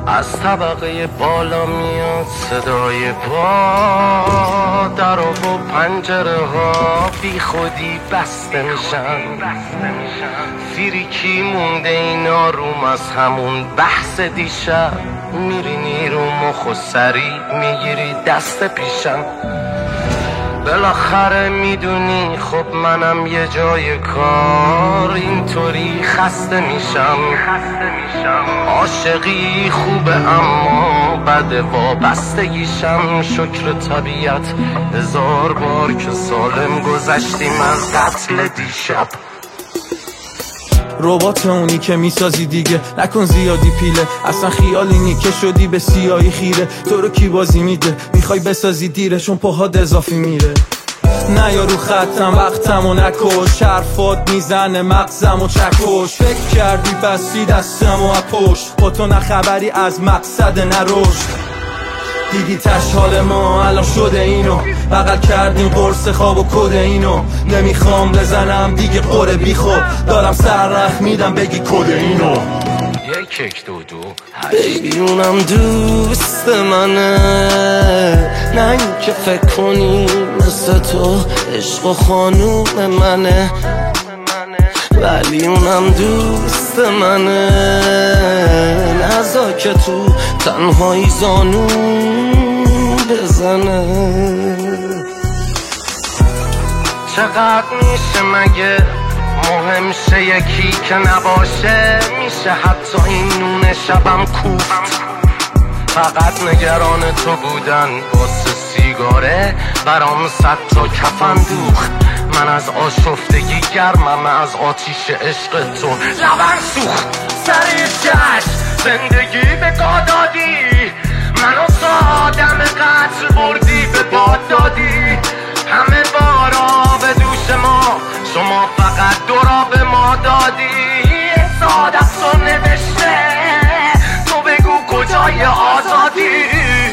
از طبقه بالا میاد صدای پا، در و پنجره ها بی خودی بسته میشن. فریکی مونده این آروم از همون بحث دیشب. میرینی رو مخ و سری میگیری دست پیشم. بالاخره میدونی خب منم یه جای کار اینطوری خسته میشم. عاشقی خوبه اما بده وابستگیشم. شکر طبیعت 1000 بار که سالم گذشتیم از قتل دیشب. ربات اونی که میسازی دیگه نکن زیادی پیله. اصلا خیالی نی که شدی به سیاهی خیره. تو رو کی بازی میده میخوای بسازی دیره چون پاهات اضافی میره. نه یارو خطم وقتم و نکش. حرفات میزنه مغزم و چکش. فکر کردی بستی دستم و اپوش. با تو نه خبری از مقصد نروش. دیدی تش حال ما الان شده اینو. بغل کردیم قرص خواب و کد اینو. نمیخوام بزنم دیگه قره بی خوب. دارم سر رخ میدم بگی کد اینو. یک یک دو دو بیبی اونم دوست منه. نه این که فکر کنی مثل تو عشق و خانوم منه. ولی اونم دوست منه. نزا که تو تنهایی زانو بزنه. چقدر میشه مگه مهم شه یکی که نباشه. میشه حتی این نون شبم کوفت. فقط نگران تو بودن واسه سیگاره برام 100 تا کفن دوخت. من از آشفتگی گرمم از آتیش عشق تو. لبن سوخت سر جشن زندگی به دادی. منو سادم قتل بردی به باد دادی. همه بارا به دوش ما شما فقط دورا به ما دادی. ساده تو نوشته تو بگو کجای آزادی.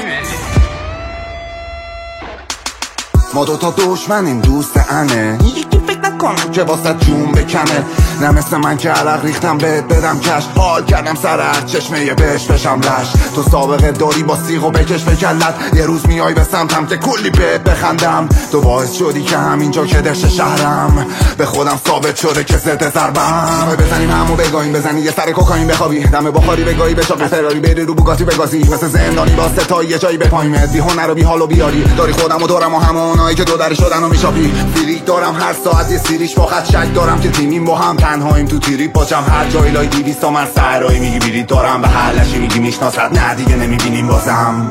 ما دوتا دشمنیم دوست انه. یکی فکر نکنم که واسه جون بکنه. نه مثل من که عرق ریختم بهت بدم کش. حال کردم سر هر چشمه یه بهش بشم لش. تو سابقه داری با سیغ و بکش به کلت. یه روز میای به سمتم که کلی بهت بخندم. تو باعث شدی که همینجا که دشت شهرم به خودم ثابت شده که ضد ضربم. بزنیم همو بگاهیم بزنی یه سر کوکائین بخوابی. دم بخاری بگاهی به چاق فراری بری رو بوگاتی بگازی. مثل زندانی با ستایی یه جایی بپایمت. بی هنر و بی حال و بیاری داری خودم و دورم و همونایی که دو در شدن و میشاپی. فریک دارم هر ساعت یه سیریش با خط شک دارم که تیمیم با هم تنهاییم تو تیری پاچم. هر جای لای 200 تا من سرایی میگی بیرید دارم به حلشی میگی میشناست. نه دیگه نمیبینیم بازم.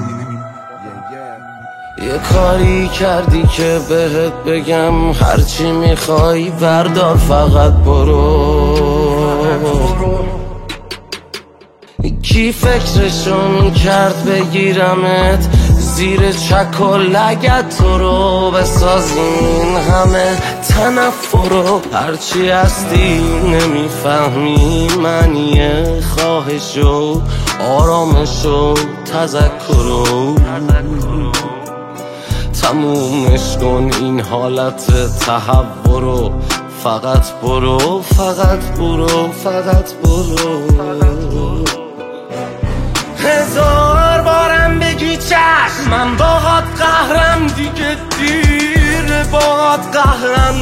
یه کاری کردی که بهت بگم هرچی میخوای بردار فقط برو. کی فکرشون کرد بگیرمت زیر چک و لگت تو رو بسازین همه تنفرو. هرچی هستی نمیفهمی معنی خواهش و آرامش و تذکر. تمومش کن این حالت تحورو. فقط برو فقط برو فقط برو. 1000 بارم بگی چشم من باهات قهرم دیگه دیر باهات قهرم.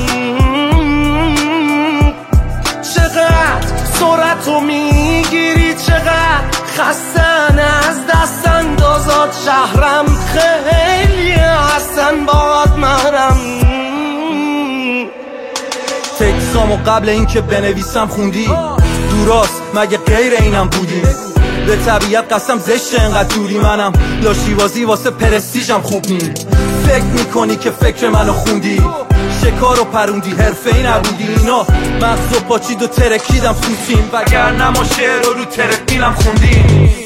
چقدر سرعتو میگیری چقدر خستن از دست اندازات شهرم. خیلی هستن باهات محرم. تکسامو قبل اینکه بنویسم خوندی. دوراست مگه غیر اینم بودی. به طبیعت قسم زشته انقدر دوری. منم لاشیوازی واسه پرستیژم خوب نی. فکر میکنی که فکر منو خوندی. شکار و پروندی حرفه‌ای نبودی. اینا مغزو پاچید و ترکیدم سوسیم. وگرنه ما شعر رو ترکیلم خوندی.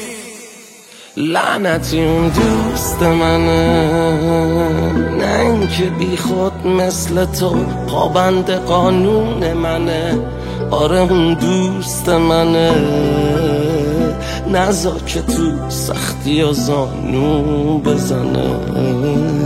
لعنتی اون دوست منه. نه اینکه بی خود مثل تو پابند قانون منه. آره اون دوست منه. نزا که تو سختی و زانو بزنه.